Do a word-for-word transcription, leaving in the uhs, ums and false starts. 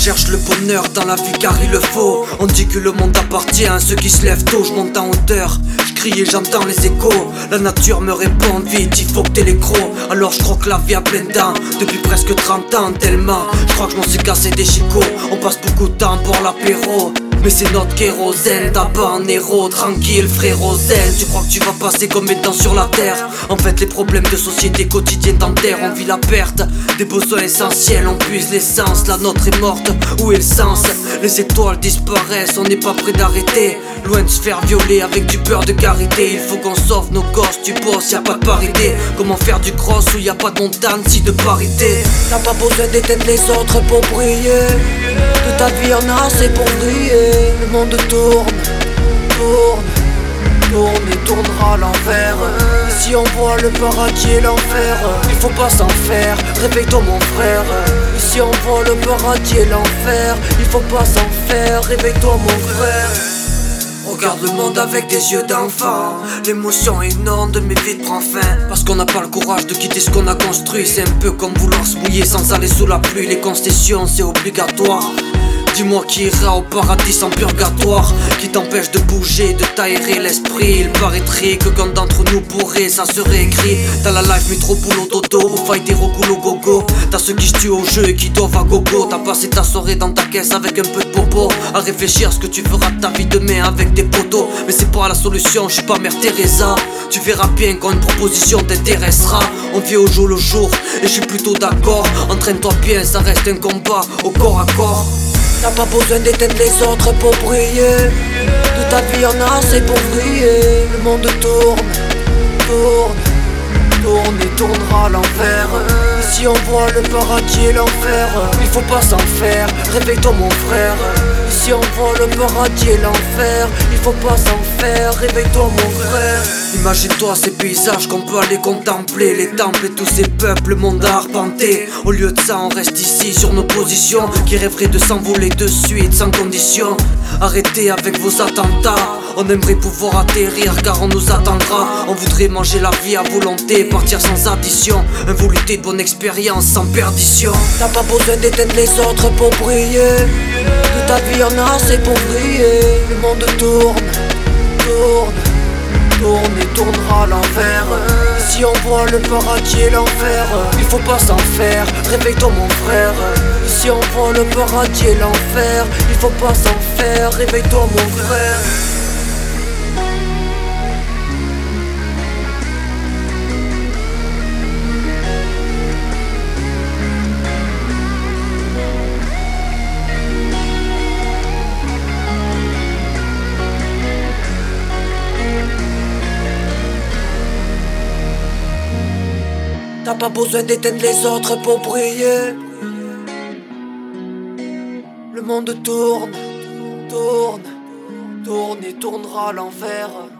cherche le bonheur dans la vie car il le faut. On dit que le monde appartient à ceux qui se lèvent tôt. Je monte en hauteur, je crie et j'entends les échos. La nature me répond vite, il faut que t'aies les crocs. Alors je crois que la vie a plein dents depuis presque trente ans tellement. Je crois que je m'en suis cassé des chicots. On passe beaucoup de temps pour l'apéro, mais c'est notre kérosène, tabac en héros, tranquille frérot zen. Tu crois que tu vas passer comme étant sur la terre. En fait les problèmes de société quotidienne t'enterrent. On vit la perte des besoins essentiels. On puise l'essence, la nôtre est morte. Où est le sens? Les étoiles disparaissent, on n'est pas prêt d'arrêter. Loin de se faire violer avec du beurre de karité. Il faut qu'on sauve nos gosses, tu bosses, y'a pas de parité. Comment faire du cross où y a pas de montagne si de parité? T'as pas besoin d'éteindre les autres pour briller. De ta vie en a assez pour briller. Le monde tourne, tourne, tourne et tournera à l'envers. Ici on voit le paradis et l'enfer. Il faut pas s'en faire, réveille-toi mon frère. Ici on voit le paradis et l'enfer. Il faut pas s'en faire, réveille-toi mon frère. Regarde le monde avec des yeux d'enfant. L'émotion inonde mais vite prend fin. Parce qu'on n'a pas le courage de quitter ce qu'on a construit. C'est un peu comme vouloir se mouiller sans aller sous la pluie. Les concessions c'est obligatoire. Dis-moi qui ira au paradis sans purgatoire. Qui t'empêche de bouger, de t'aérer l'esprit. Il paraîtrait que quand d'entre nous pourrait, ça serait écrit. T'as la life mais trop boulot dodo. Au fight des au gogo. T'as ceux qui se tuent au jeu et qui doivent à gogo. T'as passé ta soirée dans ta caisse avec un peu de popo. À réfléchir à ce que tu feras de ta vie demain avec des potos. Mais c'est pas la solution, je suis pas Mère Teresa. Tu verras bien quand une proposition t'intéressera. On vit au jour le jour et je suis plutôt d'accord. Entraîne-toi bien, ça reste un combat au corps à corps. T'as pas besoin d'éteindre les autres pour briller. De ta vie en a assez pour briller. Le monde tourne, tourne, tourne et tournera à l'envers. Ici on voit le paradis et l'enfer. Il faut pas s'en faire, réveille-toi mon frère. Ici on voit le paradis et l'enfer. Il faut pas s'en faire, réveille-toi mon frère. Imagine-toi ces paysages qu'on peut aller contempler. Les temples et tous ces peuples, le monde à arpenter. Au lieu de ça on reste ici sur nos positions. Qui rêverait de s'envoler de suite sans condition. Arrêtez avec vos attentats. On aimerait pouvoir atterrir car on nous attendra. On voudrait manger la vie à volonté, partir sans addition. Involuté de bonne expérience sans perdition. T'as pas besoin d'éteindre les autres pour briller. De ta vie en a assez pour briller. Le monde tourne, tourne, tourne et tournera à l'envers. Ici on voit le paradis et l'enfer. Il faut pas s'en faire, réveille-toi mon frère. Ici on voit le paradis et l'enfer. Il faut pas s'en faire, réveille-toi mon frère. T'as pas besoin d'éteindre les autres pour briller. Le monde tourne, tourne, tourne et tournera à l'envers.